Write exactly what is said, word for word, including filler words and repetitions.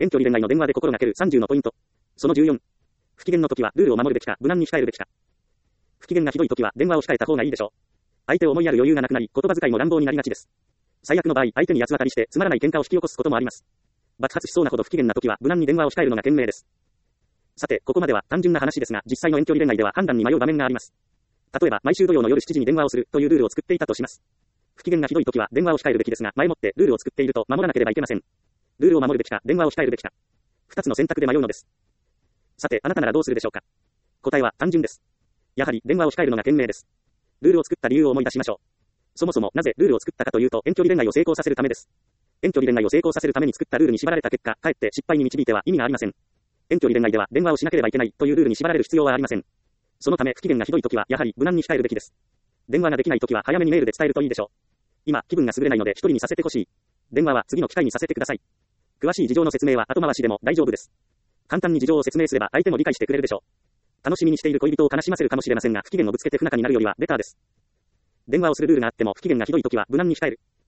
遠距離恋愛の電話で心がけるさんじゅうのポイント。そのじゅうよん。不機嫌の時はルールを守るべきか、無難に控えるべきか。不機嫌がひどい時は電話を控えた方がいいでしょう。相手を思いやる余裕がなくなり、言葉遣いも乱暴になりがちです。最悪の場合、相手に八つ当たりしてつまらない喧嘩を引き起こすこともあります。爆発しそうなほど不機嫌な時は無難に電話を控えるのが賢明です。さて、ここまでは単純な話ですが、実際の遠距離恋愛では判断に迷う場面があります。例えば、毎週土曜の夜しちじに電話をするというルールを作っていたとします。不機嫌がひどい時は電話を控えるべきですが、前もってルールを作っていると守らなければいけません。ルールを守るべきか、電話を控えるべきか。二つの選択で迷うのです。さて、あなたならどうするでしょうか。答えは単純です。やはり電話を控えるのが賢明です。ルールを作った理由を思い出しましょう。そもそもなぜルールを作ったかというと、遠距離恋愛を成功させるためです。遠距離恋愛を成功させるために作ったルールに縛られた結果、かえって失敗に導いては意味がありません。遠距離恋愛では電話をしなければいけないというルールに縛られる必要はありません。そのため不機嫌がひどい時はやはり無難に控えるべきです。電話ができない時は早めにメールで伝えるといいでしょう。今、気分が優れないので一人にさせてほしい。電話は次の機会にさせてください。詳しい事情の説明は後回しでも大丈夫です。簡単に事情を説明すれば相手も理解してくれるでしょう。楽しみにしている恋人を悲しませるかもしれませんが、不機嫌をぶつけて不仲になるよりはベターです。電話をするルールがあっても不機嫌がひどい時は無難に控える。